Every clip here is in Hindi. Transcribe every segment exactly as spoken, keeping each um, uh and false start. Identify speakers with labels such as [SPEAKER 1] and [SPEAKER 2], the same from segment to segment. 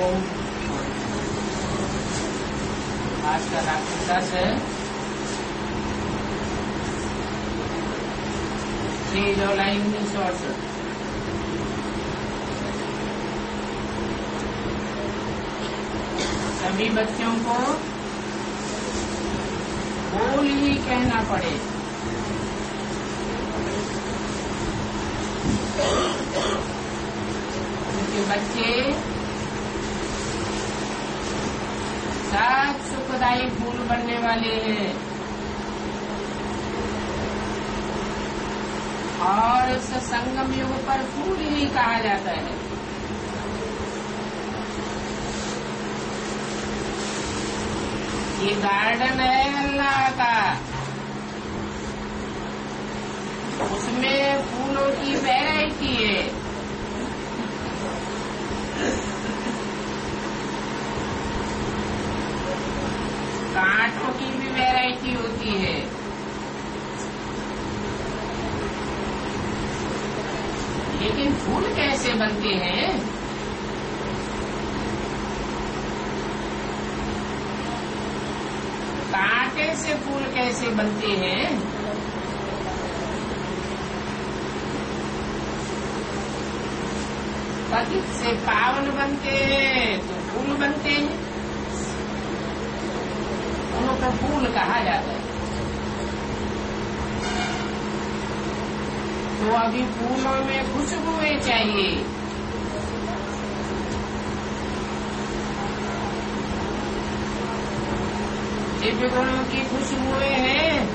[SPEAKER 1] ओम। आज का राशि दस है। छह जुलाई उन्नीस सौ अड़सठ। सभी बच्चों को बोल ही कहना पड़े। क्योंकि बच्चे सब सुखदायी फूल बनने वाले हैं और इस संगम युग पर फूल ही कहा जाता है। ये गार्डन है अल्लाह का, उसमें फूलों की वैरायटी है। कांटों की भी वैरायटी होती है। लेकिन फूल कैसे बनते हैं? कांटे से फूल कैसे बनते हैं? पतित से पावन बनते हैं तो फूल बनते हैं, उनको फूल कहा जाता है। तो अभी फूलों में खुशबुएं चाहिए। दिव्य गुणों की खुशबुएं हैं,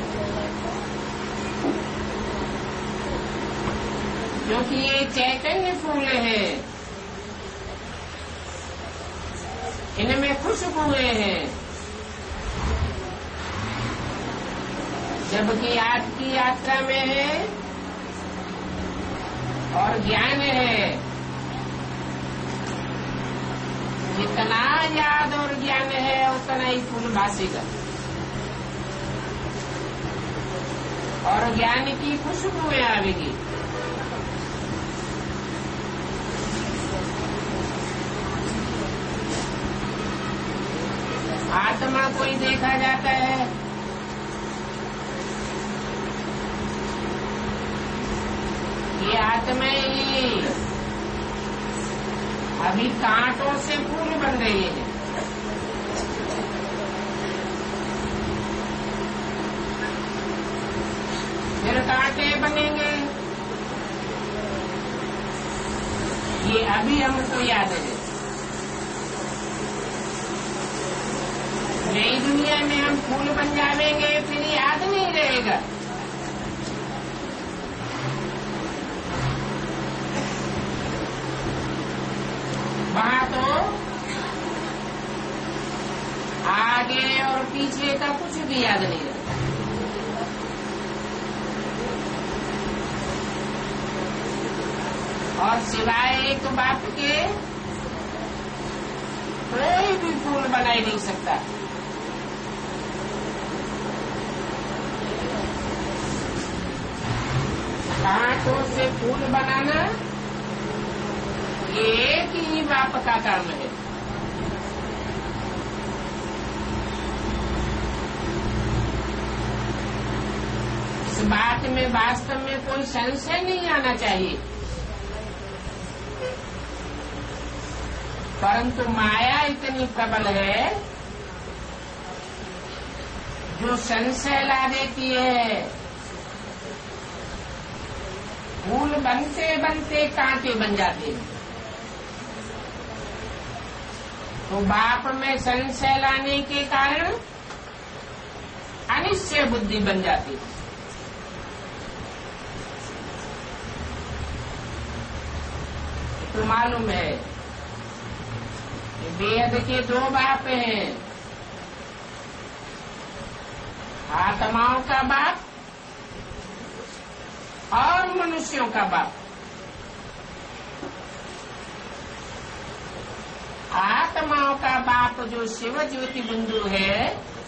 [SPEAKER 1] क्योंकि ये चैतन्य फूल है, इनमें खुशबुएं हैं। जबकि आज की यात्रा में है और ज्ञान है, जितना याद और ज्ञान है उतना ही फूल भासेगा और ज्ञान की खुशबुएं आवेगी। आत्मा कोई देखा जाता है, ये आत्मा ही अभी कांटों से फूल बन रही है। फिर कांटे बनेंगे, ये अभी हमको याद है। नई दुनिया में हम फूल बन जाएंगे, फिर याद नहीं रहेगा। वहाँ तो आगे और पीछे का कुछ भी याद नहीं रहता। और सिवाय एक बात के कोई भी फूल बना ही नहीं सकता। कांटों से फूल बनाना एक ही बाप का काम है। इस बात में वास्तव में कोई संशय नहीं आना चाहिए, परंतु माया इतनी प्रबल है जो संशय ला देती है। फूल बनते बनते कांटे बन जाते हैं। तो बाप में संशय लाने के कारण अनिश्चय बुद्धि बन जाती है। तो मालूम है वेद के दो बाप हैं, आत्माओं का बाप और मनुष्यों का बाप। आत्माओं का बाप जो शिव ज्योति बिंदु है,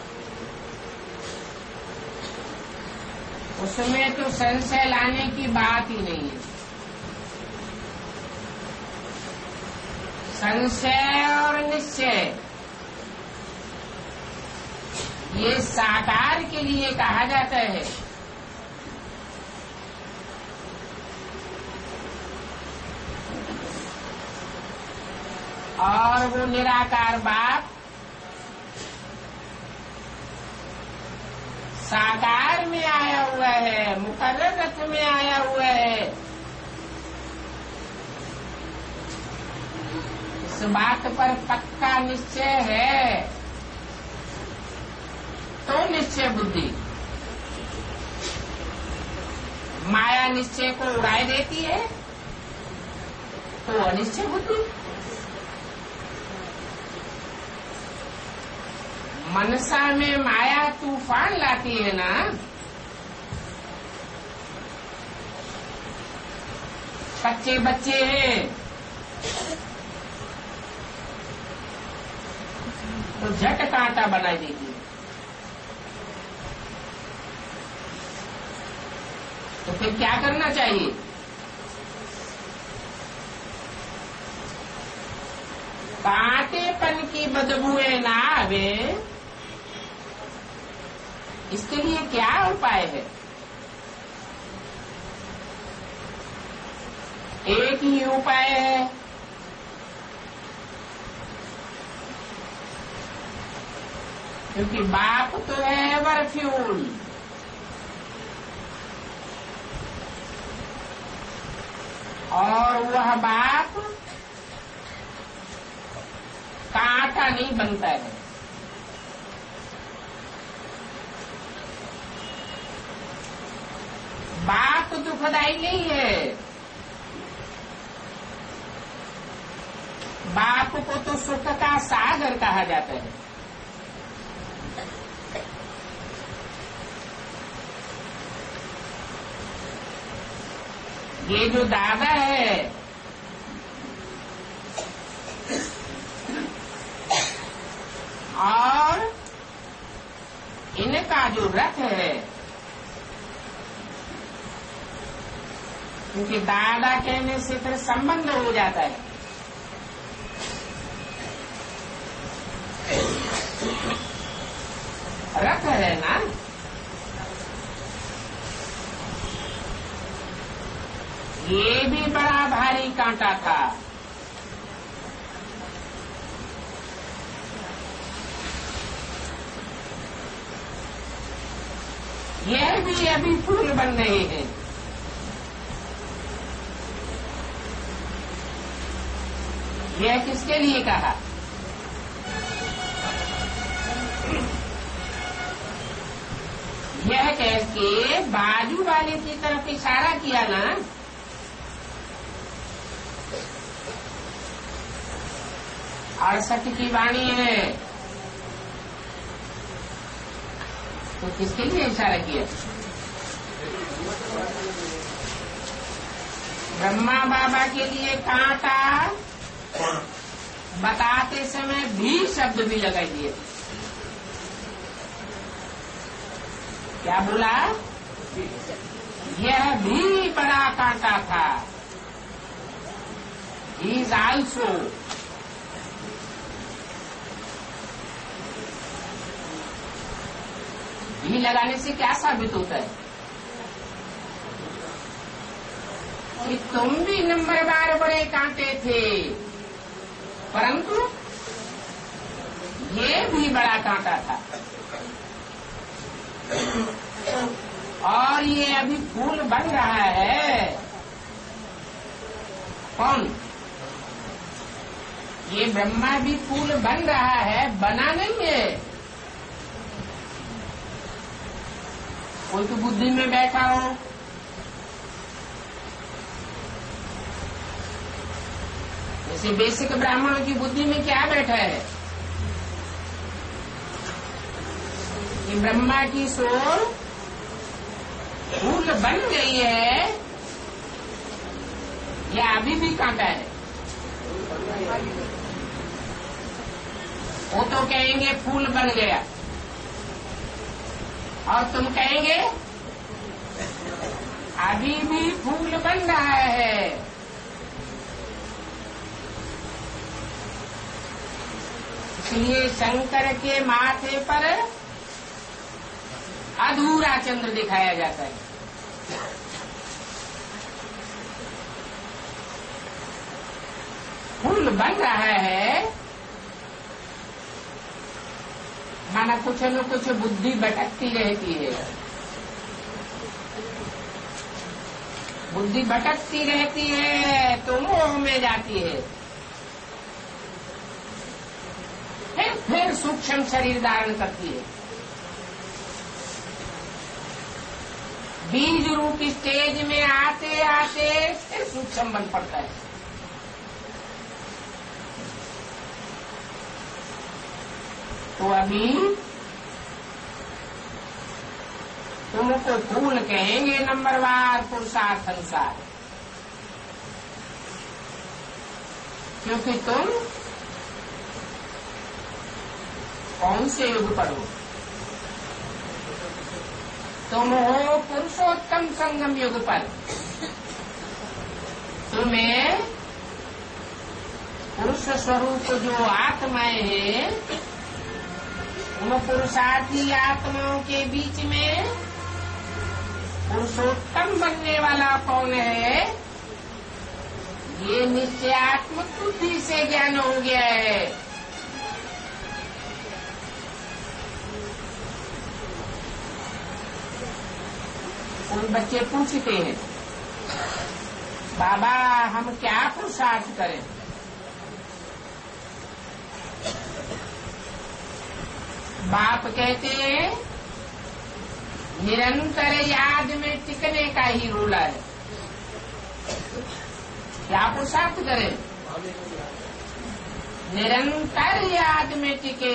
[SPEAKER 1] उसमें तो संशय लाने की बात ही नहीं है। संशय और निश्चय ये साकार के लिए कहा जाता है। और वो निराकार बाप साकार में आया हुआ है, मुकर्रर रथ में आया हुआ है। इस बात पर पक्का निश्चय है तो निश्चय बुद्धि। माया निश्चय को उड़ाए देती है तो अनिश्चय बुद्धि। मनसा में माया तूफान लाती है ना, कच्चे बच्चे हैं तो झट कांटा बना देती है। तो फिर क्या करना चाहिए? कांटेपन की बदबूएं ना आवे, इसके लिए क्या उपाय है? एक ही उपाय है, क्योंकि बाप तो है एवर फ्यूल। और वह बाप कांटा नहीं बनता है। बाप दुखदाई नहीं है। बाप को तो सुख का सागर कहा जाता है। ये जो दादा है और इनका जो रथ है, क्योंकि दादा कहने से फिर संबंध हो जाता है। रथ है ना, ये भी बड़ा भारी कांटा था। यह भी अभी फूल बन रहे हैं। यह किसके लिए कहा? यह कह के बाजू वाले की तरफ इशारा किया ना, अड़सठ की वाणी है, तो किसके लिए इशारा किया? ब्रह्मा बाबा के लिए कांटा बताते समय भी शब्द भी लगाई दिए। क्या बोला? यह भी बड़ा कांटा था। He is also. भी लगाने से क्या साबित होता है? कि तुम भी नंबरवार बड़े कांटे थे, परंतु ये भी बड़ा कांटा था। और ये अभी फूल बन रहा है। कौन? ये ब्रह्मा भी फूल बन रहा है, बना नहीं है। कोई तो बुद्धि में बैठा हो, जैसे बेसिक ब्राह्मणों की बुद्धि में क्या बैठा है कि ब्रह्मा की सोल फूल बन गई है या अभी भी कांटा है? वो तो कहेंगे फूल बन गया, और तुम कहेंगे अभी भी फूल बन रहा है। इसलिए शंकर के माथे पर अधूरा चंद्र दिखाया जाता है। फूल बन रहा है, माना कुछ न कुछ बुद्धि भटकती रहती है, बुद्धि भटकती रहती है तो मोह में जाती है, फिर फिर सूक्ष्म शरीर धारण करती है। बीज रूप स्टेज में आते आते फिर सूक्ष्म बन पड़ता है। तो अभी तुमको फूल कहेंगे नंबरवार पुरुषार्थ अनुसार, क्योंकि तुम कौन से युग पर हो? तुम हो पुरुषोत्तम संगम युग पर। तुम्हें पुरुष स्वरूप जो आत्माएं हैं, उन पुरुषार्थी आत्माओं के बीच में पुरुषोत्तम बनने वाला कौन है? ये निश्चयात्मक बुद्धि से ज्ञान हो गया है। उन बच्चे पूछते हैं, बाबा हम क्या पुरुषार्थ करें? बाप कहते हैं निरंतर याद में टिकने का ही रोला है। क्या पुरुषार्थ करें? निरंतर याद में टिके।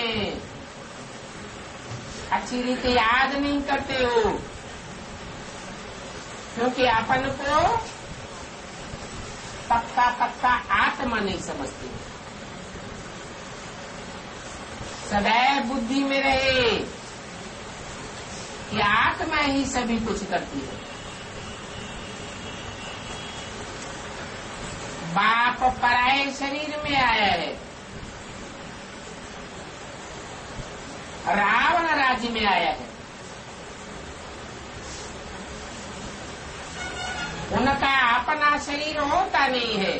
[SPEAKER 1] अच्छी रीति याद नहीं करते हो, क्योंकि अपन को पक्का पक्का आत्मा नहीं समझते। सदैव बुद्धि में रहे कि आत्मा ही सभी कुछ करती है। बाप पराये शरीर में आया है, रावण राज्य में आया है। उनका अपना शरीर होता नहीं है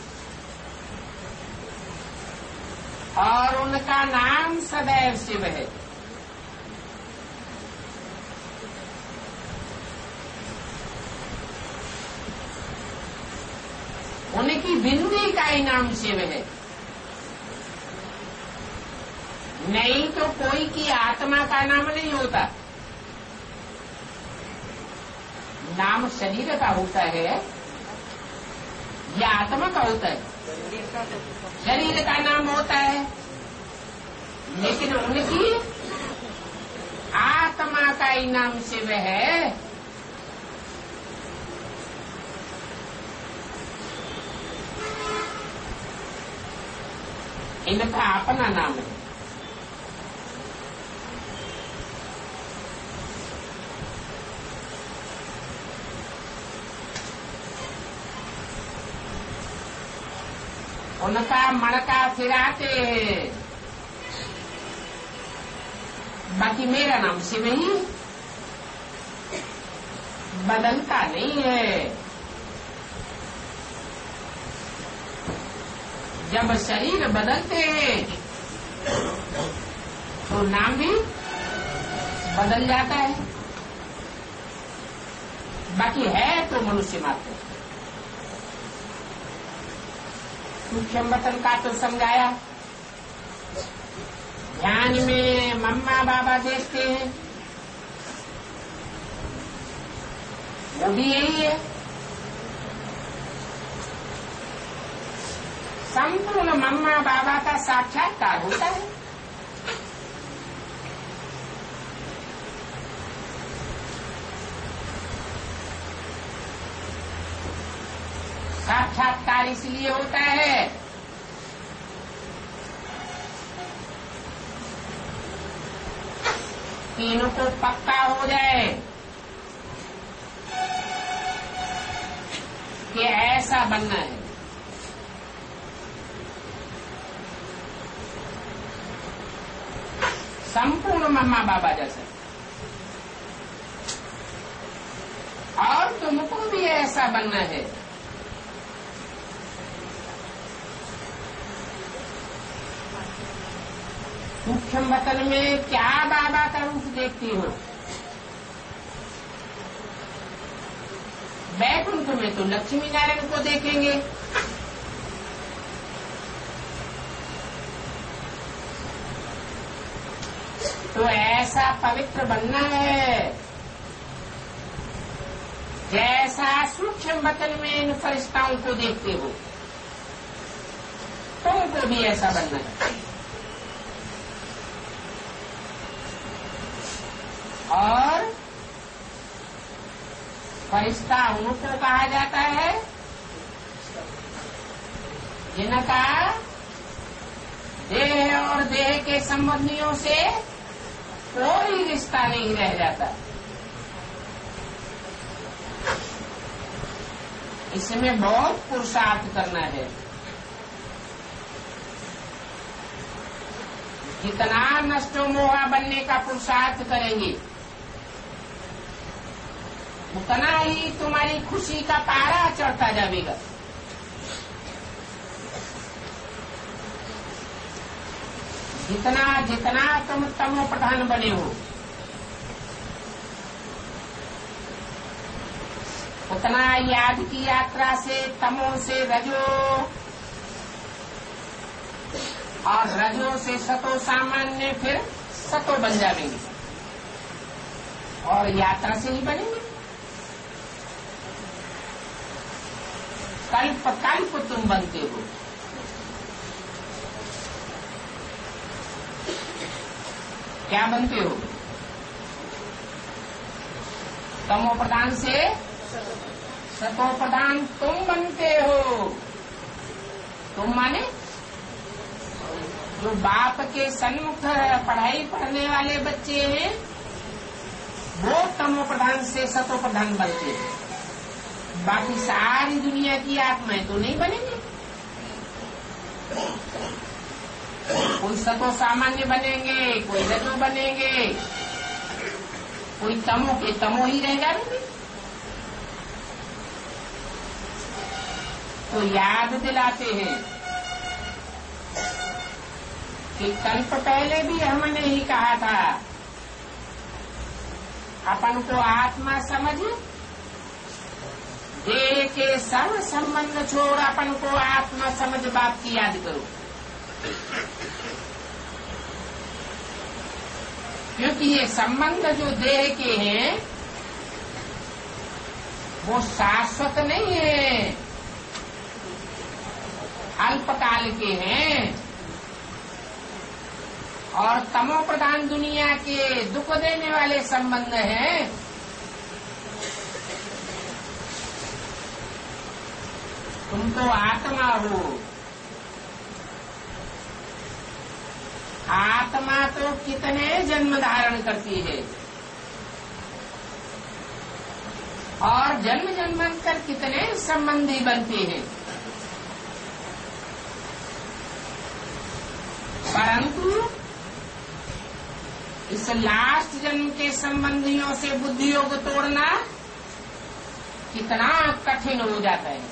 [SPEAKER 1] और उनका नाम सदैव शिव है। उनकी बिंदी का ही नाम शिव है। नहीं तो कोई की आत्मा का नाम नहीं होता। नाम शरीर का होता है या आत्मा का होता है? शरीर का नाम होता है, लेकिन उनकी आत्मा का ही नाम शिव है। इनका अपना नाम है। उनका मड़का फिराते हैं, बाकी मेरा नाम शिव ही, बदलता नहीं है। जब शरीर बदलते हैं तो नाम भी बदल जाता है, बाकी है तो मनुष्य मात्र। सूक्ष्म वतन का तो समझाया। ध्यान में मम्मा बाबा देखते हैं, वो भी यही है। संपूर्ण मम्मा बाबा का साक्षात्कार होता है। साक्षात्कार इसलिए होता है कि इनको पक्का हो जाए कि ऐसा बनना है। संपूर्ण मम्मा बाबा जैसे। और तुमको भी ऐसा बनना है। सूक्ष्म वतन में क्या बाबा का रूप देखती हो? बैकुंठ में तो लक्ष्मी नारायण को देखेंगे। तो ऐसा पवित्र बनना है जैसा सूक्ष्म वतन में इन फरिश्ताओं को देखते हो, तुमको भी ऐसा बनना है। और फरिश्ता उनको कहा जाता है जिनका देह और देह के संबंधियों से कोई रिश्ता नहीं रह जाता। इसमें बहुत पुरुषार्थ करना है। जितना नष्टो मोहा बनने का पुरुषार्थ करेंगे उतना ही तुम्हारी खुशी का पारा चढ़ता जाएगा। जितना जितना तुम तमो प्रधान बने हो उतना याद की यात्रा से तमो से रजो और रजो से सतो सामान्य फिर सतो बन जाएंगे और यात्रा से ही बनेंगे। कल्प कल्प तुम बनते हो। क्या बनते हो? तमो प्रधान से सतो प्रधान तुम बनते हो। तुम माने जो बाप के सन्मुख पढ़ाई पढ़ने वाले बच्चे हैं वो तमो प्रधान से सतो प्रधान बनते हैं। बाकी सारी दुनिया की आत्माएं तो नहीं बनेंगी। कोई सतो सामान्य बनेंगे, कोई रजो बनेंगे, कोई तमो के तमो ही रह जाएंगे। तो याद दिलाते हैं कि कल्प पहले भी हमने ही कहा था अपन को आत्मा समझ, देह के सर्व संबंध छोड़ अपन को आत्मा समझ बाप की याद करो। क्योंकि ये संबंध जो देह के हैं वो शाश्वत नहीं है, अल्पकाल के हैं। और तमो प्रधान दुनिया के दुख देने वाले संबंध हैं। तुम तो आत्मा हो। आत्मा तो कितने जन्म धारण करती है और जन्म जन्मांतर कितने संबंधी बनते हैं, परंतु इस लास्ट जन्म के संबंधियों से बुद्धि योग तोड़ना कितना कठिन हो जाता है।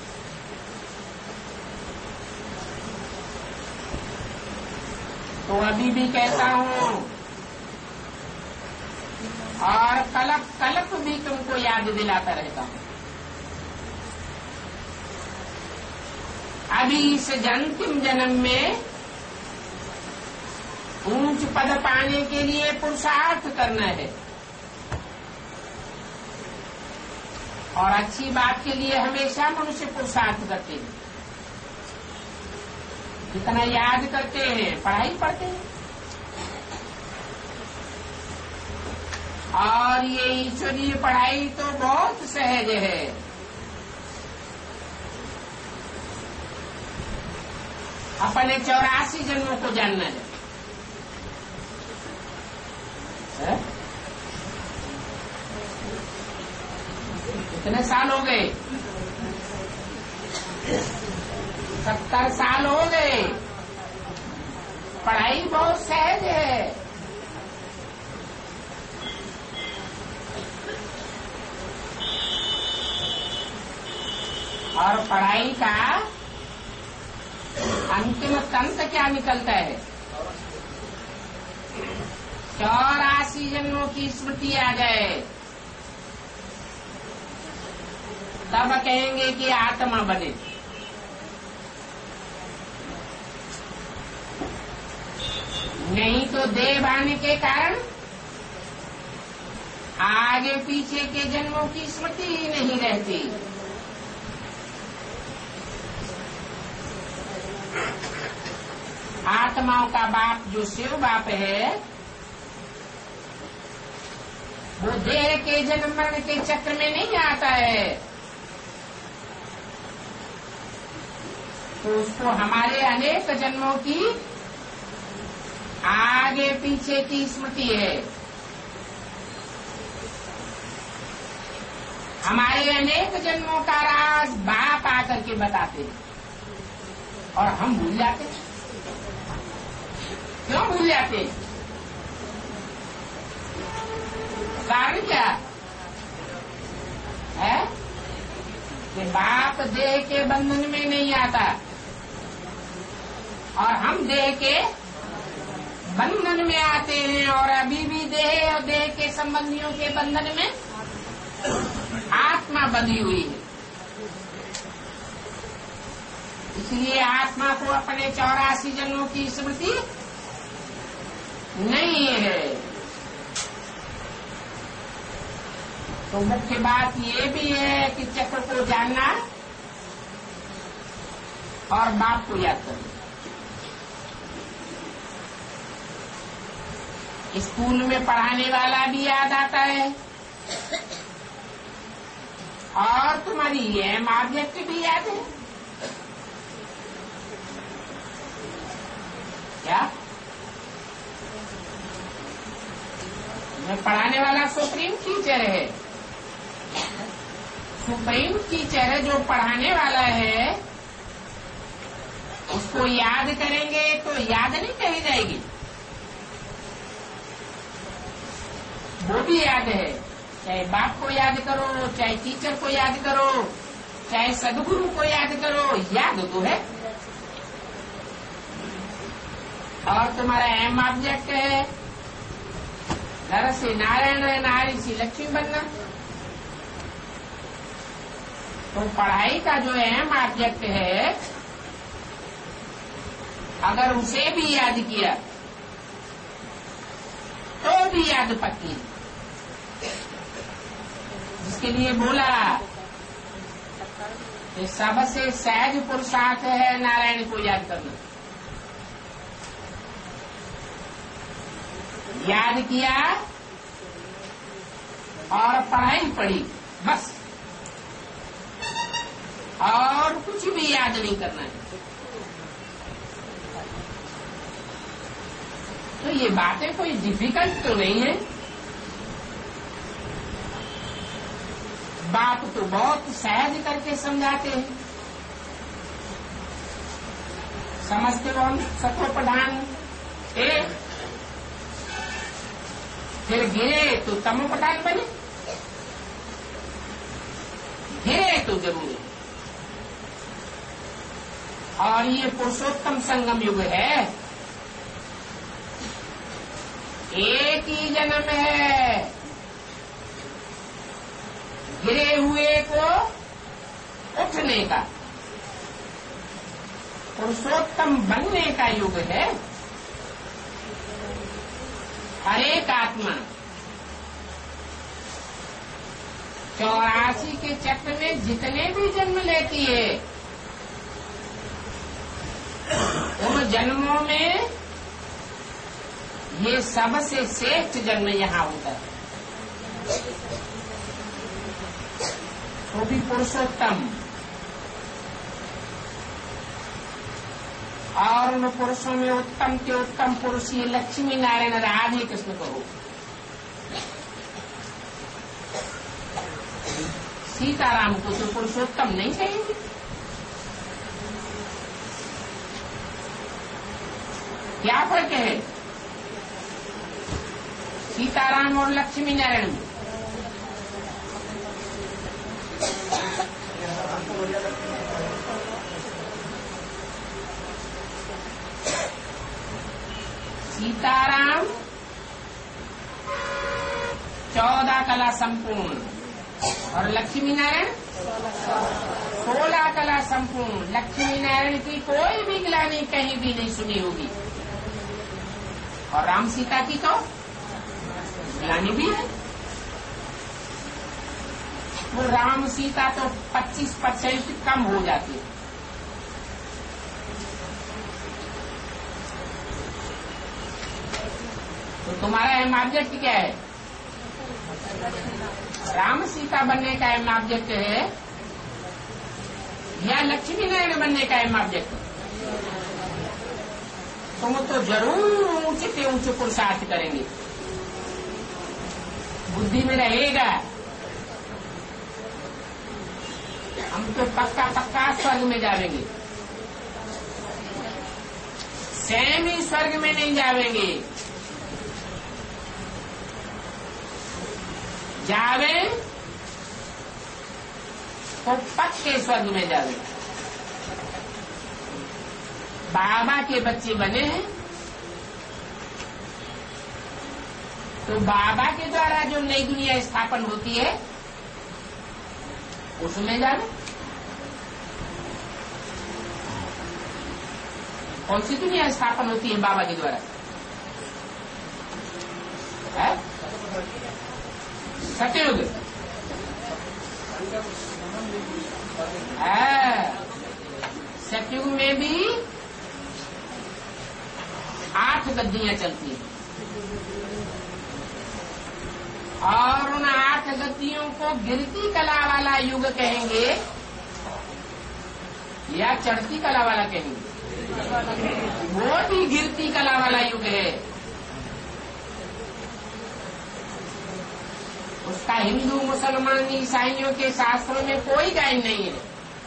[SPEAKER 1] तो अभी भी कहता हूँ और कलप कलप भी तुमको याद दिलाता रहता हूँ। अभी इस अंतिम जन्म में ऊंच पद पाने के लिए पुरुषार्थ करना है और अच्छी बात के लिए हमेशा मनुष्य पुरुषार्थ करते हैं। जितना याद करते हैं पढ़ाई पढ़ते हैं और ये ईश्वरीय पढ़ाई तो बहुत सहज है। अपने चौरासी जन्मों को जानना है, है? कितने साल हो गए? सत्तर साल हो गए। पढ़ाई बहुत सहज है। और पढ़ाई का अंतिम तंत्र क्या निकलता है? चौरासी जन्मों की स्मृति आ जाए, तब कहेंगे कि आत्मा बने। नहीं तो देह आने के कारण आगे पीछे के जन्मों की स्मृति ही नहीं रहती। आत्माओं का बाप जो शिव बाप है, वो देह के जन्म मरण के चक्र में नहीं आता है, तो उसको हमारे अनेक जन्मों की आगे पीछे की स्मृति है। हमारे अनेक जन्मों का राज बाप आकर के बताते हैं और हम भूल जाते हैं। क्यों भूल जाते हैं? कारण क्या है? कि बाप देह के बंधन में नहीं आता और हम देह के बंधन में आते हैं, और अभी भी देह और देह के संबंधियों के बंधन में आत्मा बंधी हुई है। इसलिए आत्मा को अपने चौरासी जन्मों की स्मृति नहीं है। तो मुख्य बात ये भी है कि चक्र को जानना और बाप को याद करना। स्कूल में पढ़ाने वाला भी याद आता है और तुम्हारी ये ऑब्जेक्ट भी याद है क्या? मैं पढ़ाने वाला सुप्रीम टीचर है। सुप्रीम टीचर जो पढ़ाने वाला है, उसको याद करेंगे तो याद नहीं कही जाएगी, वो भी याद है। चाहे बाप को याद करो, चाहे टीचर को याद करो, चाहे सदगुरु को याद करो, याद तो है। और तुम्हारा एम ऑब्जेक्ट है नर से नारायण है, नारी से लक्ष्मी बनना। तो पढ़ाई का जो एम ऑब्जेक्ट है, अगर उसे भी याद किया तो भी याद पक्की। जिसके लिए बोला कि सबसे सहज पुरुषार्थ है नारायण को याद करना। याद किया और पढ़ाई पढ़ी, बस, और कुछ भी याद नहीं करना है। तो ये बातें कोई डिफिकल्ट तो नहीं है। बात तो बहुत सहज करके समझाते हैं। समझते हो हम सतो प्रधान एक, फिर गिरे तो तमो प्रधान बने, गिरे तो जरूर। और ये पुरुषोत्तम संगम युग है, एक ही जन्म है। गिरे हुए को उठने का, पुरुषोत्तम बनने का युग है। हर एक आत्मा चौरासी के चक्र में जितने भी जन्म लेती है, उन जन्मों में ये सबसे श्रेष्ठ जन्म यहाँ होता है। वो भी पुरुषोत्तम, और उन पुरुषों में उत्तम के उत्तम पुरुष ये लक्ष्मी नारायण राधे कृष्ण कहो। सीताराम को तो पुरुषोत्तम नहीं कहेंगे। क्या फर्क है सीताराम और लक्ष्मी नारायण में? सीताराम चौदह कला संपूर्ण और लक्ष्मी नारायण सोलह कला संपूर्ण। लक्ष्मी नारायण की कोई भी ग्लानि कहीं भी नहीं सुनी होगी, और राम सीता की तो ग्लानि भी है। वो राम सीता तो पच्चीस परसेंट कम हो जाती है। तो तुम्हारा एम ऑब्जेक्ट क्या है? राम सीता बनने का एम ऑब्जेक्ट है या लक्ष्मी नारायण बनने का एम ऑब्जेक्ट? तुम तो जरूर ऊंचे से ऊंचे पुरुषार्थ करेंगे, बुद्धि में रहेगा। हम तो पक्का पक्का स्वर्ग में जाएंगे, सेमी स्वर्ग में नहीं जाएंगे। जावे तो पक्के स्वर्ग में जावे। बाबा के बच्चे बने हैं तो बाबा के द्वारा जो नई दुनिया स्थापन होती है उसमें जावे। कौन सी दुनिया स्थापन होती है बाबा के द्वारा? है सतयुग। सतयुग में भी आठ गद्दियां चलती हैं और उन आठ गद्दियों को गिरती कला वाला युग कहेंगे या चढ़ती कला वाला कहेंगे? वो भी गिरती कला वाला युग है। उसका हिंदू मुसलमान ईसाइयों के शास्त्रों में कोई गायन नहीं है।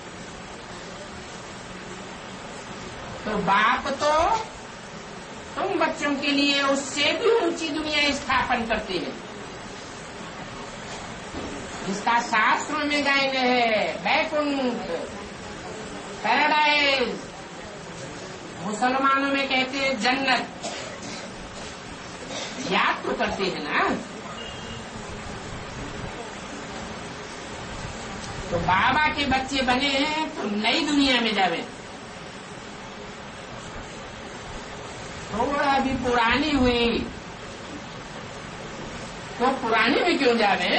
[SPEAKER 1] तो बाप तो तुम बच्चों के लिए उससे भी ऊंची दुनिया स्थापन करते हैं जिसका शास्त्रों में गायन है। वैकुंठ, पैराडाइज, मुसलमानों में कहते हैं जन्नत। याद तो करते हैं ना? तो बाबा के बच्चे बने हैं तो नई दुनिया में जावे। थोड़ा भी पुरानी हुई तो पुरानी में क्यों जावे?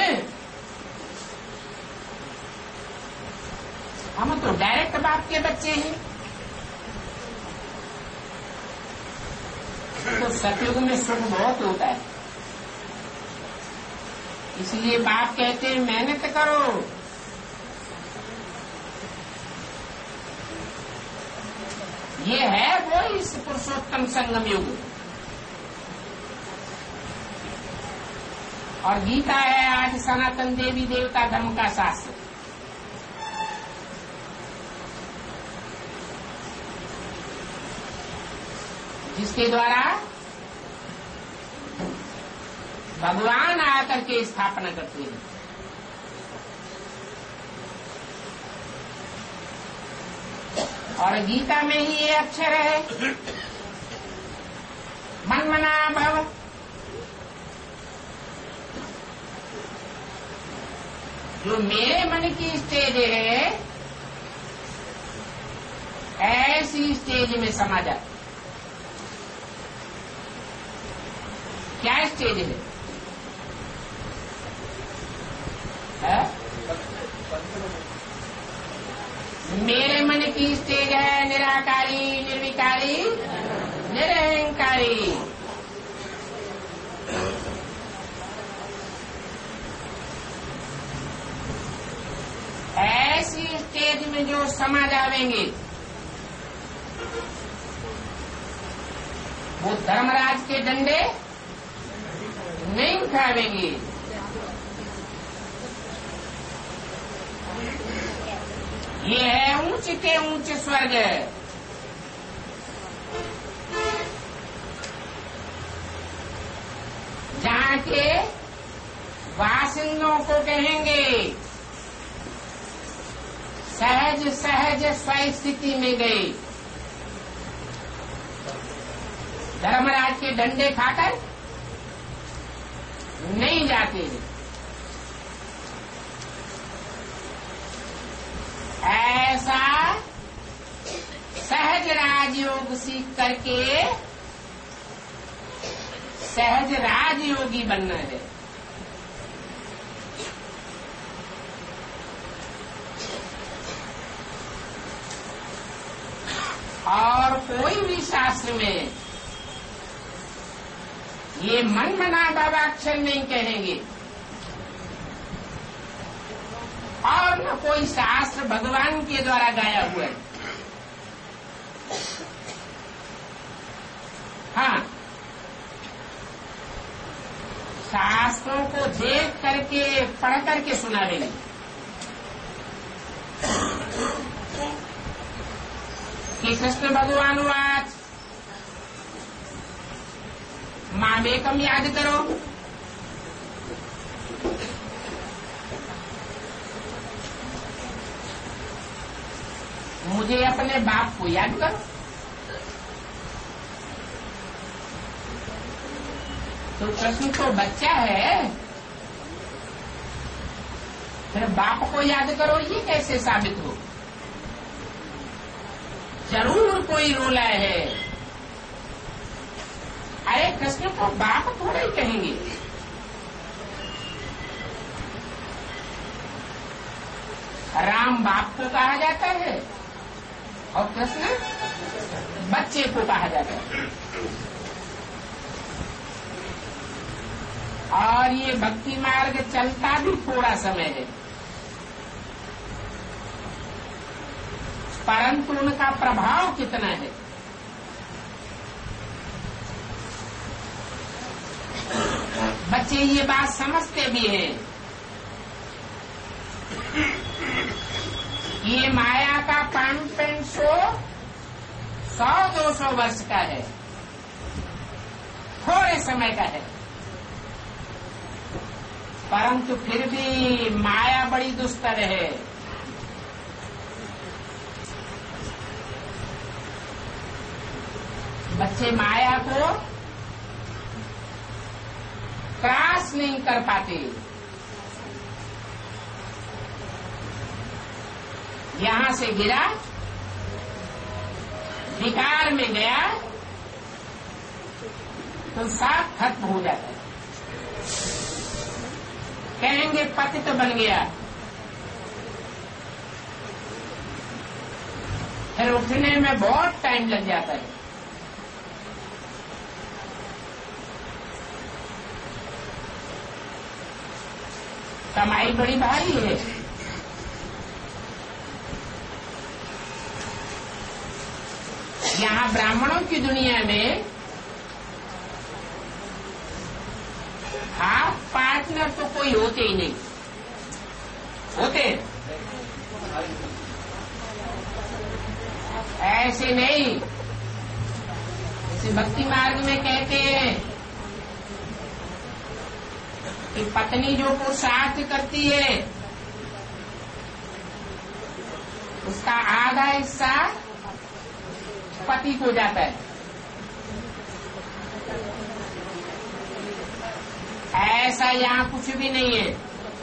[SPEAKER 1] हम तो डायरेक्ट बाप के बच्चे हैं। तो सतयुग में सुख बहुत होता है, इसलिए बाप कहते हैं मेहनत करो। ये है वो इस पुरुषोत्तम संगम युग। और गीता है आज सनातन देवी देवता धर्म का शास्त्र। जिसके द्वारा भगवान आकर के स्थापना करते हैं। और गीता में ही ये अक्षर है मन मना भव। जो मेरे मन की स्टेज है ऐसी स्टेज में समा जा। क्या स्टेज है? है? मेरे मन की स्टेज है निराकारी, निर्विकारी, निरहंकारी। ऐसी स्टेज में जो समा जावेंगे वो धर्मराज के डंडे नहीं उठावेंगे। ये है ऊंचे के ऊंचे स्वर्ग। जहाँ के वासिंदों को कहेंगे सहज सहज स्वस्थिति में गए। धर्मराज के डंडे खाकर नहीं जाते। ऐसा सहज राजयोग सीख करके सहज राजयोगी बनना है। और कोई भी शास्त्र में ये मन मना बाबाक्षर नहीं कहेंगे, और न कोई शास्त्र भगवान के द्वारा गाया हुआ है। हाँ, शास्त्रों को देख करके पढ़ करके सुनावेंगे। कि कृष्ण भगवान वाच मामेकम याद करो। मुझे अपने बाप को याद करो। तो कृष्ण तो बच्चा है, फिर बाप को याद करो ये कैसे साबित हो? जरूर कोई रोला है। अरे कृष्ण को बाप थोड़ा ही कहेंगे। राम बाप को कहा जाता है और कृष्ण बच्चे को कहा जाता है। और ये भक्ति मार्ग चलता भी थोड़ा समय है, परंतु उनका प्रभाव कितना है। बच्चे ये बात समझते भी हैं। ये माया का पांच पांच सौ सौ दो सौ वर्ष का है, थोड़े समय का है, परंतु फिर भी माया बड़ी दुस्तर है। बच्चे माया को क्रॉस नहीं कर पाते। यहां से गिरा, विकार में गया तो साफ खत्म हो जाता है। कहेंगे पतित तो बन गया, फिर उठने में बहुत टाइम लग जाता है। कमाई बड़ी भारी है। यहाँ ब्राह्मणों की दुनिया में हाफ पार्टनर तो कोई होते ही नहीं। होते ऐसे नहीं, जैसे भक्ति मार्ग में कहते हैं कि पत्नी जो पुरुषार्थ करती है उसका आधा हिस्सा पति को जाता है। ऐसा यहाँ कुछ भी नहीं है,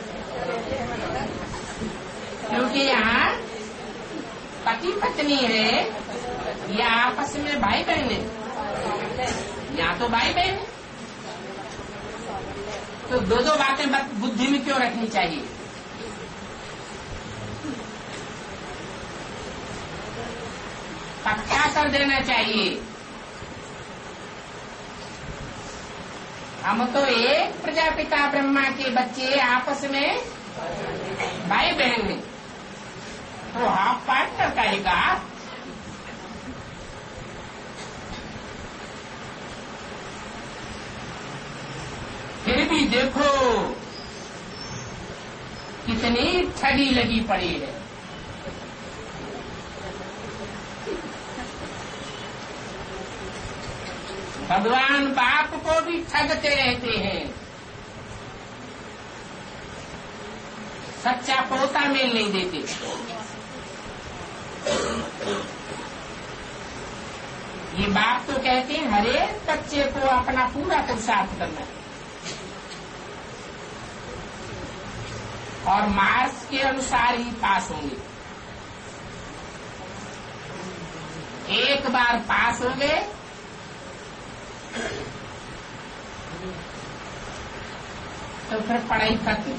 [SPEAKER 1] क्योंकि यहाँ पति पत्नी है या आपस में भाई बहन है। यहाँ तो भाई बहन है, तो दो दो बातें बुद्धि में क्यों रखनी चाहिए? पक्का कर देना चाहिए। हम तो एक प्रजापिता ब्रह्मा के बच्चे आपस में भाई बहन हैं, तो हाफ पार्टनर कहेगा। फिर भी देखो कितनी ठगी लगी पड़ी है। भगवान बाप को भी ठगते रहते हैं। सच्चा पोता मेल नहीं देते। ये बाप तो कहते हैं हर एक बच्चे को अपना पूरा पुरुषार्थ करना है और मार्क्स के अनुसार ही पास होंगे। एक बार पास हो गए तो फिर पढ़ाई खत्म,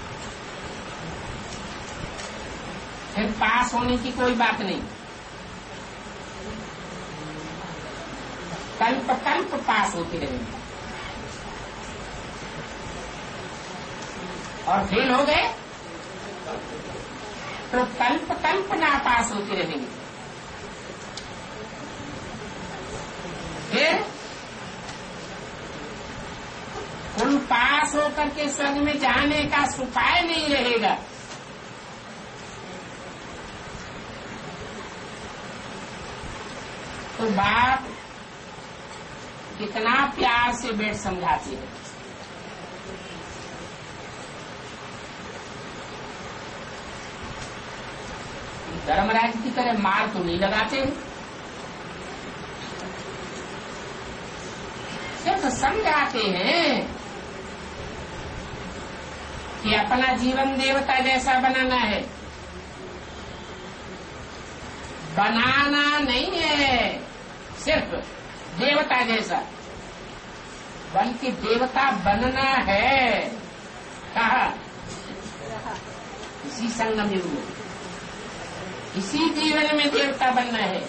[SPEAKER 1] फिर पास होने की कोई बात नहीं। कल्प कल्प पास होते रहेंगे और फेल हो गए तो कल्प कल्प ना पास होते रहेंगे। फिर उन पास होकर के स्वर्ग में जाने का उपाय नहीं रहेगा। तो बाप कितना प्यार से बैठ समझाते हैं। धर्मराज की तरह मार तो नहीं लगाते हैं, सिर्फ समझाते हैं कि अपना जीवन देवता जैसा बनाना है। बनाना नहीं है सिर्फ देवता जैसा, बल्कि देवता बनना है। कहा? इसी संगम युग में, इसी जीवन में देवता बनना है।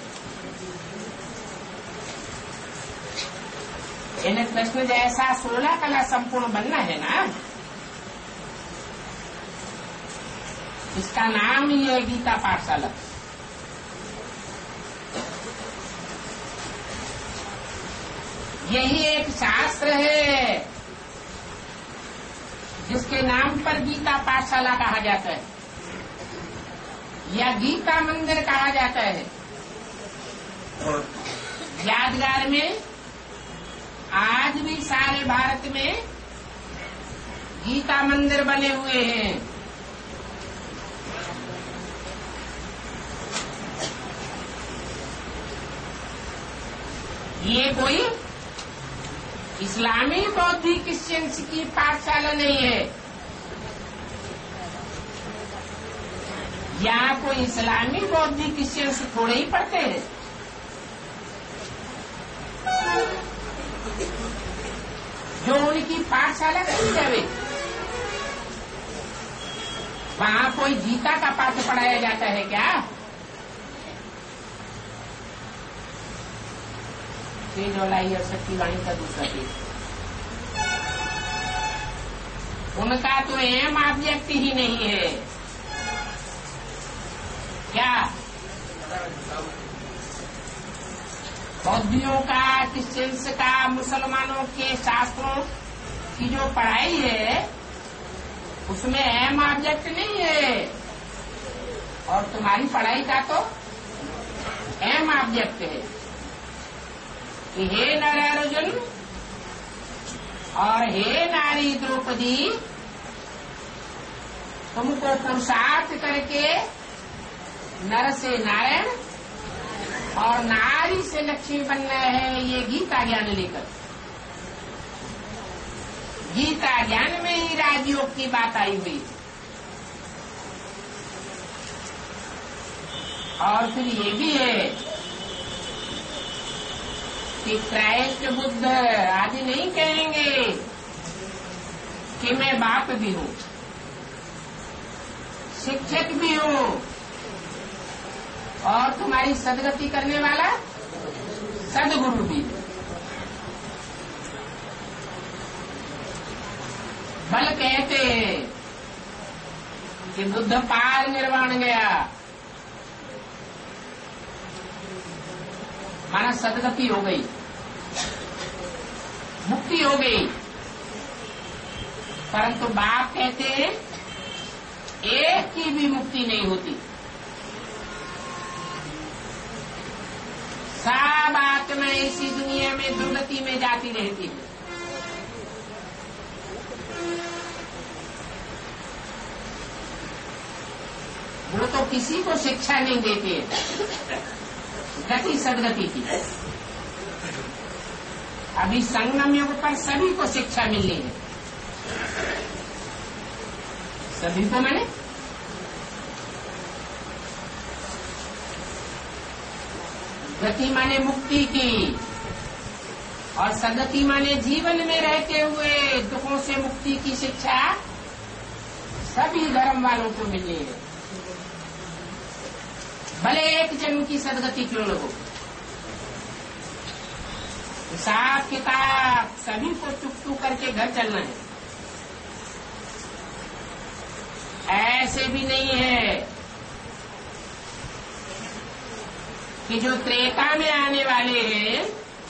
[SPEAKER 1] इन्हें कृष्ण जैसा सोलह कला संपूर्ण बनना है ना। इसका नाम ही है गीता पाठशाला। यही एक शास्त्र है जिसके नाम पर गीता पाठशाला कहा जाता है या गीता मंदिर कहा जाता है। यादगार में आज भी सारे भारत में गीता मंदिर बने हुए हैं। ये कोई इस्लामी बौद्धिक क्रिश्चियंस की पाठशाला नहीं है। यहाँ कोई इस्लामी बौद्धिक क्रिश्चियंस थोड़े ही पढ़ते हैं। जो उनकी पाठशाला नहीं जावे, वहाँ कोई गीता का पाठ पढ़ाया जाता है क्या? तेज वालाई और शक्ति वाणी का दूसरा पेज। उनका तो एम ऑब्जेक्ट ही नहीं है क्या? बौद्धियों का, क्रिश्चियंस का, मुसलमानों के शास्त्रों की जो पढ़ाई है उसमें एम ऑब्जेक्ट नहीं है, और तुम्हारी पढ़ाई का तो एम ऑब्जेक्ट है कि हे नर अर्जुन और हे नारी द्रौपदी, तुमको पुरुषार्थ करके नर से नारायण और नारी से लक्ष्मी बनना है। ये गीता ज्ञान लेकर, गीता ज्ञान में ही राजयोग की बात आई हुई। और फिर ये भी है कि क्राइस्ट बुद्ध आदि नहीं कहेंगे कि मैं बाप भी हूँ, शिक्षक भी हूँ और तुम्हारी सदगति करने वाला सदगुरु भी। बल कहते हैं कि बुद्ध पार निर्वाण गया, माना सदगति हो गई, मुक्ति हो गई। परंतु बाप कहते हैं एक की भी मुक्ति नहीं होती। सब आत्माएं इसी दुनिया में दुर्गति में जाती रहती है। वो तो किसी को शिक्षा नहीं देते, गति सदगति की। अभी संगम युग पर सभी को शिक्षा मिलनी है। सभी को मैंने गति माने मुक्ति की, और सदगति माने जीवन में रहते हुए दुखों से मुक्ति की शिक्षा सभी धर्म वालों को मिलनी है। भले एक जन्म की सदगति क्यों न हो, हिसाब किताब सभी को चुप करके घर चलना है। ऐसे भी नहीं है कि जो त्रेता में आने वाले हैं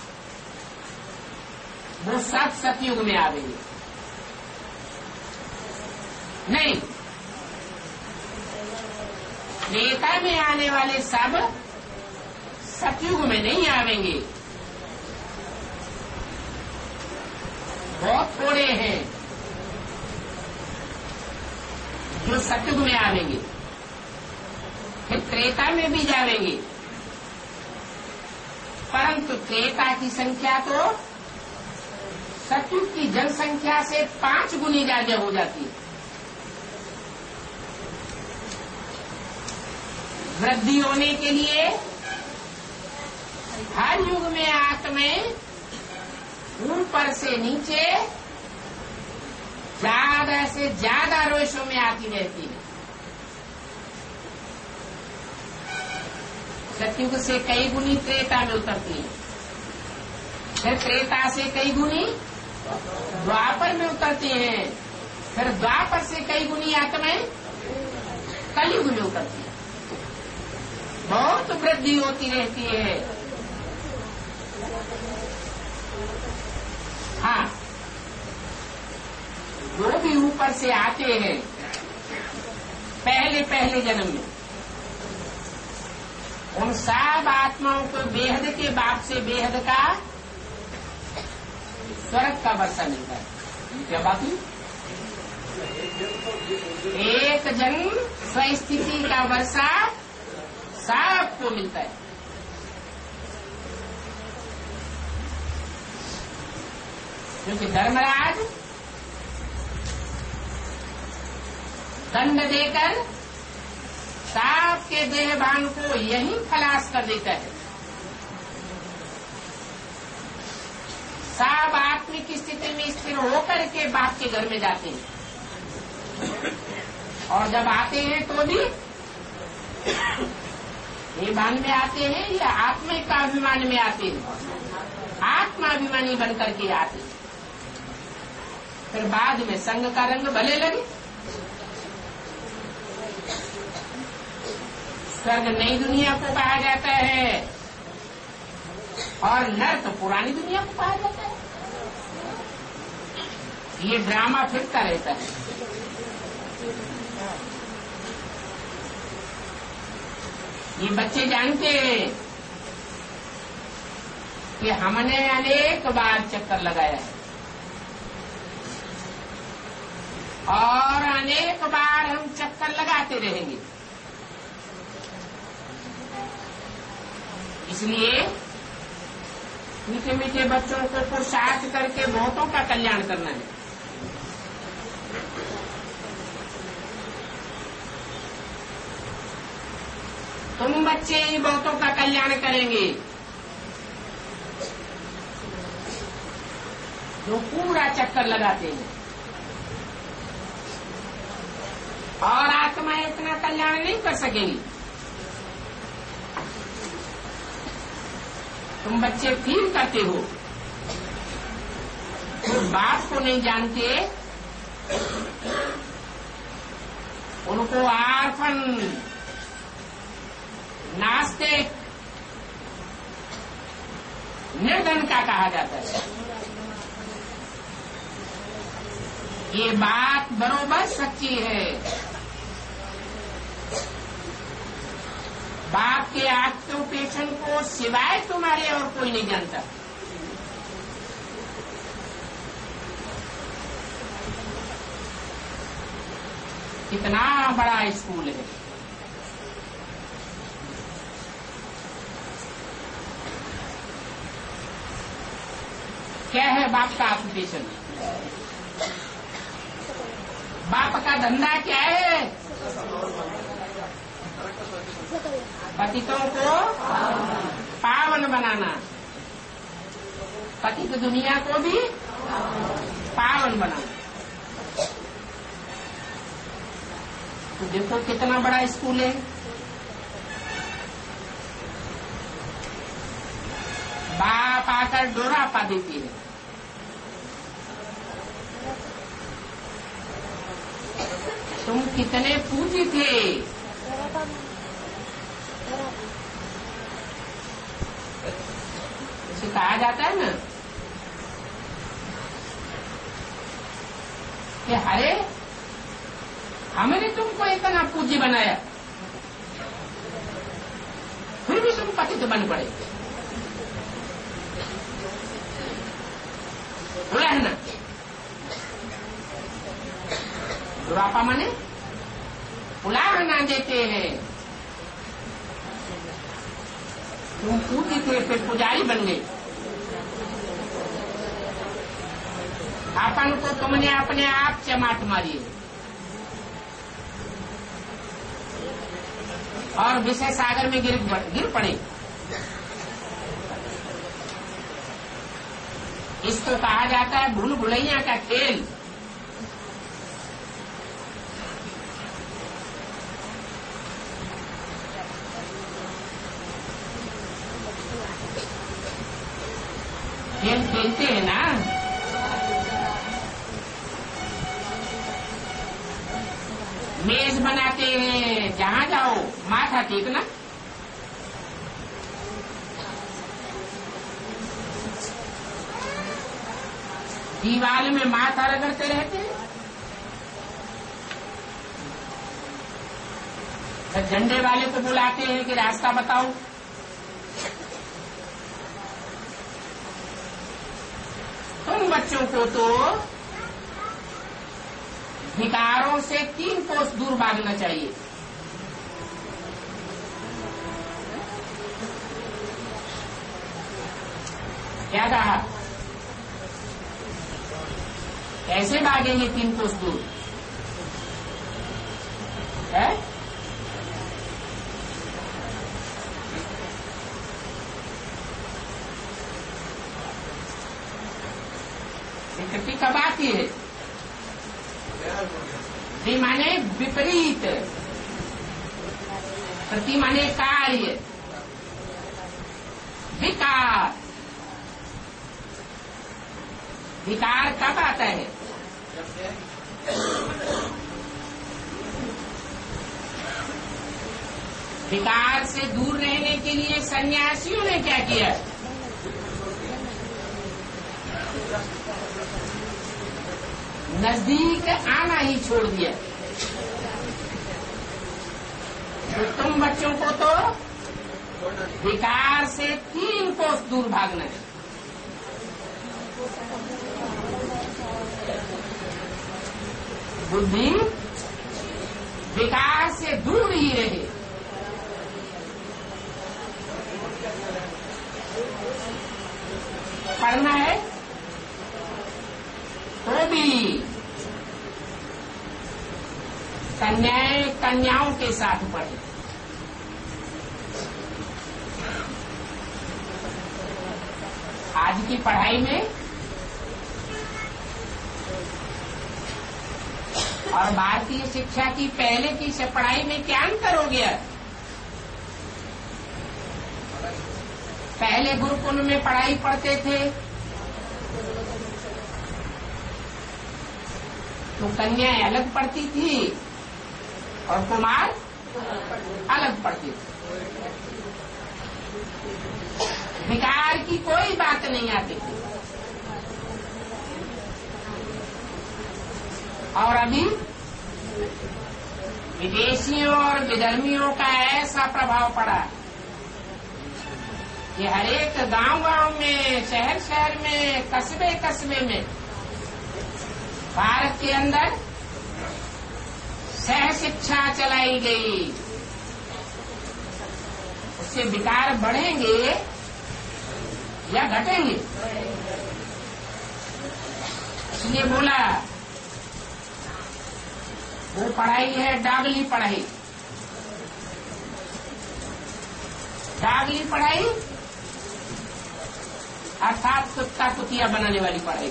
[SPEAKER 1] वो सब सतयुग में आवेंगे। नहीं, त्रेता में आने वाले सब सतयुग में नहीं आवेंगे। बहुत थोड़े हैं जो सतयुग में आवेंगे, फिर त्रेता में भी जावेंगे, परंतु त्रेता की संख्या तो सतयुग की जनसंख्या से पांच गुनी ज्यादा हो जाती है। वृद्धि होने के लिए हर युग में आत्माएं ऊपर से नीचे ज्यादा से ज्यादा रोशों में आती रहती है। सतयुग से कई गुनी त्रेता में उतरती है, फिर त्रेता से कई गुनी द्वापर में उतरती हैं, फिर द्वापर से कई गुनी आत्माएं कलयुग में उतरती है। बहुत वृद्धि होती रहती है। हाँ, जो भी ऊपर से आते हैं पहले पहले जन्म में, उन सब आत्माओं को बेहद के बाप से बेहद का स्वर्ग का वर्षा मिलता है। क्या बात है? एक जन्म स्वस्थिति का वर्षा सबको मिलता है। क्योंकि धर्मराज दंड देकर सबके देहभान को यही खलास कर देता है। सब आत्मिक स्थिति में स्थिर होकर के बाप के घर में जाते हैं, और जब आते हैं तो भी देहभान में आते हैं या आत्मिक का अभिमान में आते हैं। आत्माभिमानी बनकर के आते हैं, फिर बाद में संग का रंग भले लगे। स्वर्ग नई दुनिया को कहा जाता है और नर्क पुरानी दुनिया को कहा जाता है। ये ड्रामा फिरता रहता है। ये बच्चे जानते हैं कि हमने अनेक बार चक्कर लगाया है और अनेक बार हम चक्कर लगाते रहेंगे। इसलिए मीठे मीठे बच्चों को पुरुषार्थ करके बहुतों का कल्याण करना है। तुम बच्चे ही बहुतों का कल्याण करेंगे जो पूरा चक्कर लगाते हैं, और आत्मा इतना कल्याण नहीं कर सकेंगी। तुम बच्चे फील करते हो, तुम बाप को नहीं जानते, उनको आर्फन, नास्तिक, निर्धन का कहा जाता है। ये बात बरोबर सच्ची है। बाप के ऑक्यूपेशन को सिवाय तुम्हारे और कोई नहीं जानता। कितना बड़ा स्कूल है। क्या है बाप का ऑक्यूपेशन? बाप का धंधा क्या है? पतितों को पावन बनाना, पतित दुनिया को भी पावन बनाना। तो देखो कितना बड़ा स्कूल है। बाप आकर डोरा पा देती है। तुम कितने पूजी थे। इसे कहा जाता है ना कि हरे हमने तुमको इतना पूज्य बनाया, फिर भी तुम पतित बन पड़े। बोला है ना, दुरापा माने उलाहना देते हैं। तुम पूज्य थे, फिर पुजारी बन गए। अपन को तुमने अपने आप चमाट मारी और विषय सागर में गिर गिर पड़े। इसको कहा जाता है भूल भुलैया का खेल। खेल खेलते हैं ना, मेज बनाते हैं, जहां जाओ माथा टेकना। दीवार में माथा रगड़ते रहते हैं। झंडे वाले को बुलाते हैं कि रास्ता बताओ। तुम बच्चों को तो विकारों से तीन कोस दूर भागना चाहिए। क्या कहा? कैसे भागेंगे तीन कोस दूर? है विकृति कब आती है? वि माने विपरीत, प्रति माने कार्य, विकार। विकार कब आता है? विकार से दूर रहने के लिए सन्यासियों ने क्या किया? नजदीक आना ही छोड़ दिया। तो तुम बच्चों को तो विकार से तीन कोस दूर भागना है। बुद्धि विकार से दूर ही रहे। पढ़ना है तो भी कन्याएं कन्याओं के साथ पढ़े। आज की पढ़ाई में और भारतीय शिक्षा की पहले की से पढ़ाई में क्या अंतर हो गया? पहले गुरुकुल में पढ़ाई पढ़ते थे तो कन्याएं अलग पढ़ती थी और कुमार अलग पढ़ते थे। विकार की कोई बात नहीं आती थी। और अभी विदेशियों और विधर्मियों का ऐसा प्रभाव पड़ा कि हर एक गांव गांव में, शहर शहर में, कस्बे कस्बे में भारत के अंदर सह शिक्षा चलाई गई। उससे विकार बढ़ेंगे या घटेंगे? इसलिए बोला वो पढ़ाई है डागली पढ़ाई। डागली पढ़ाई अर्थात कुत्ता कुतिया बनाने वाली पढ़ाई।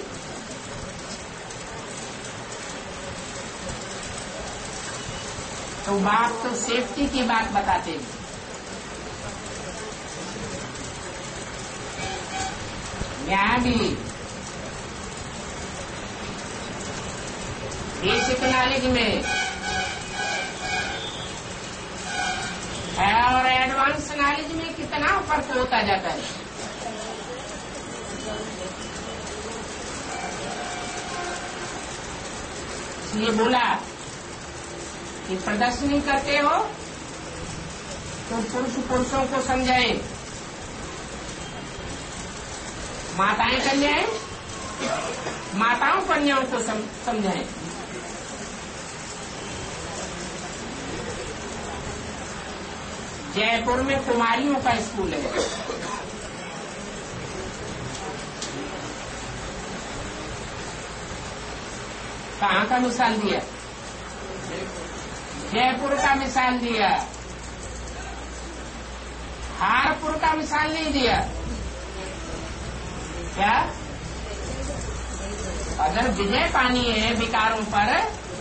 [SPEAKER 1] तो बाप तो सेफ्टी की बात बताते हैं। यहाँ भी बेसिक नॉलेज में और एडवांस नॉलेज में कितना फर्क होता जाता है। इसलिए बोला कि प्रदर्शनी करते हो तो पुरुष पुरुषों को समझाएं, माताएं कन्याएं माताओं कन्याओं को सम, समझाएं। जयपुर में कुमारियों का स्कूल है। कहाँ का मिसाल दिया? जयपुर का मिसाल दिया, हारपुर का मिसाल नहीं दिया। क्या अगर विजय पानी है विकारों पर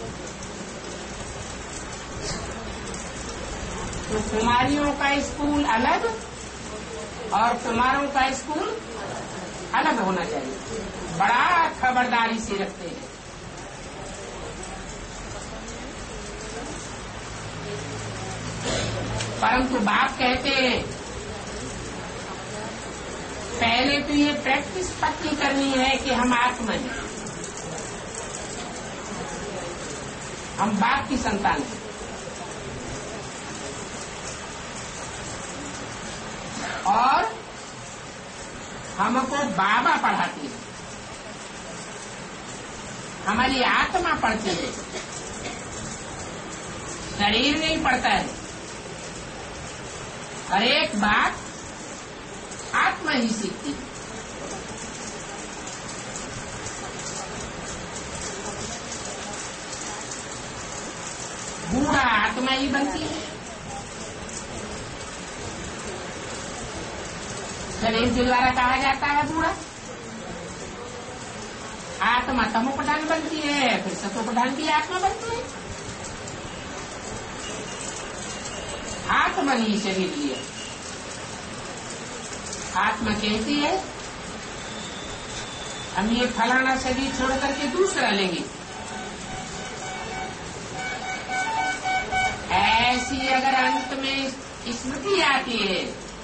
[SPEAKER 1] तो कुमारियों का स्कूल अलग और कुमारों का स्कूल अलग होना चाहिए। बड़ा खबरदारी से रखते हैं। परंतु बाप कहते हैं पहले तो ये प्रैक्टिस पक्की करनी है कि हम आत्मा हैं, हम बाप की संतान हैं। और हमको बाबा पढ़ाती है, हमारी आत्मा पढ़ती है, शरीर नहीं पढ़ता है। हर एक बात आत्मा ही सीखती है। बूढ़ा आत्मा ही बनती है। शरीर के द्वारा कहा जाता है बूढ़ा। आत्मा तमो प्रधान बनती है, फिर सतो प्रधान की आत्मा बनती है। आत्मा नहीं शरीर लिया। आत्मा कहती है हम ये फलाना शरीर छोड़ करके दूसरा लेंगे। ऐसी अगर अंत में स्मृति आती है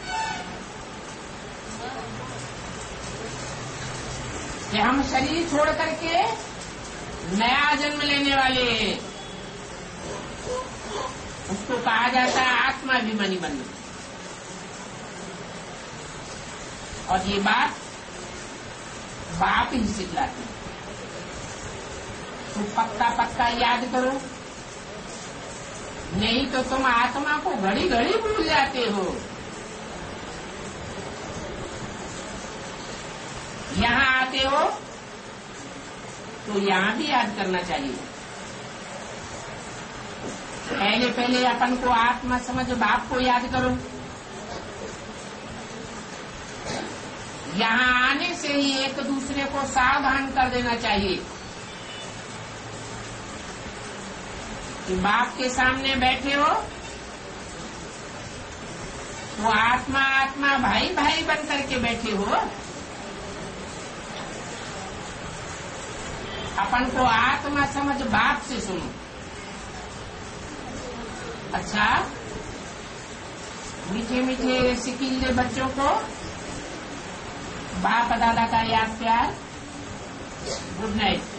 [SPEAKER 1] कि हम शरीर छोड़ करके नया जन्म लेने वाले हैं, उसको कहा जाता है आत्माभिमानी बनना। और ये बात बाप ही सिखलाती है। तो पक्का पक्का याद करो, नहीं तो तुम आत्मा को घड़ी घड़ी भूल जाते हो। यहाँ आते हो तो यहाँ भी याद करना चाहिए। पहले पहले अपन को आत्मा समझ बाप को याद करो। यहाँ आने से ही एक दूसरे को सावधान कर देना चाहिए कि बाप के सामने बैठे हो तो आत्मा आत्मा भाई भाई बन करके बैठे हो। अपन को आत्मा समझ बाप से सुनो। अच्छा, मीठे मीठे सिकीले बच्चों को बाप दादा का याद प्यार। Good night.